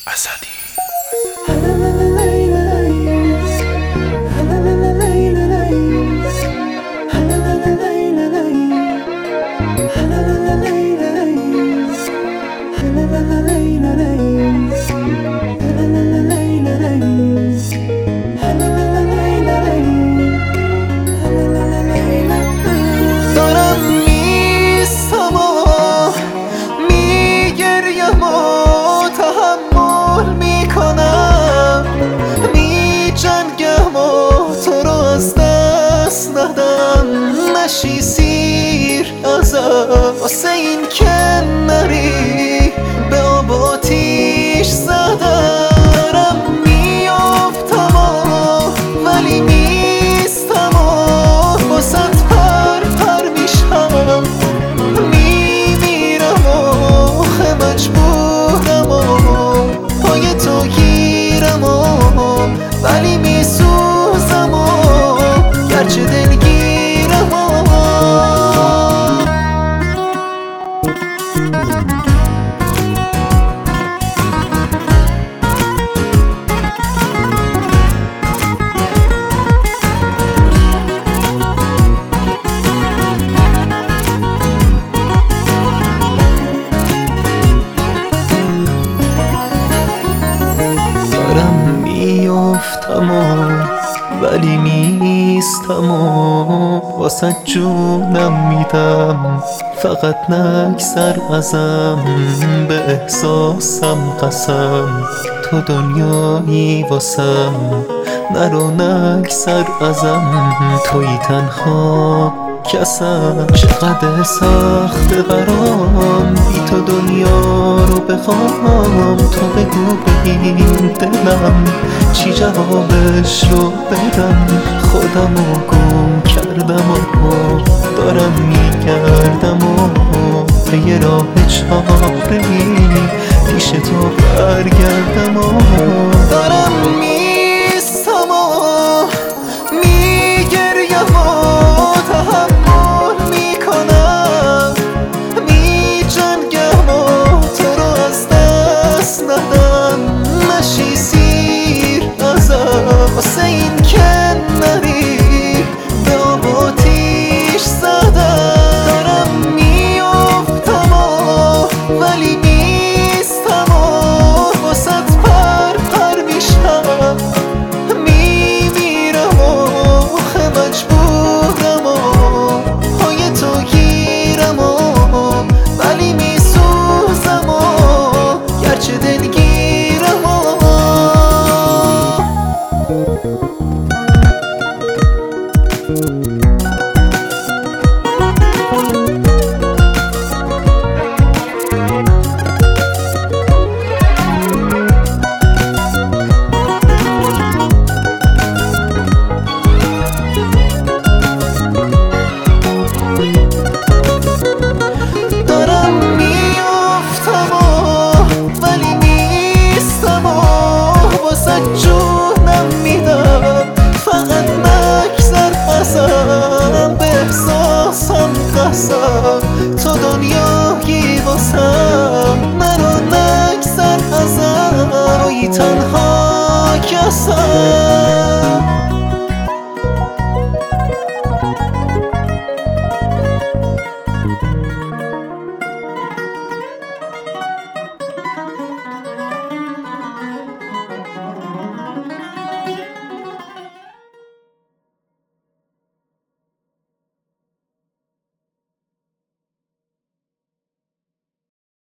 اسدی. دارم میستم و میگریم و تحمل میکنم، میجنگم و تو رو از دست ندم. نشی سیر ازم واسه این که نری به آب آتیش زدم. دارم میافتم و ولی میستم و واسه میمیرم و خه مجبورم و پای تو گیرم و ولی میسوزم و گرچه دلگیرم و میافتم ولی میستم و واسه جونم میدم. فقط نگذر ازم، به احساسم قسم، تو دنیایی واسم. نرو نگذر ازم، توی تنها کسم. چقدر سخت برام بی تو دنیا رو بخوام. تو بگو به این دلم چی جوابش رو بدم. خودمو گم کردم و دارم میگردم و به یه راه چاره‌ای پیش تو برگردم و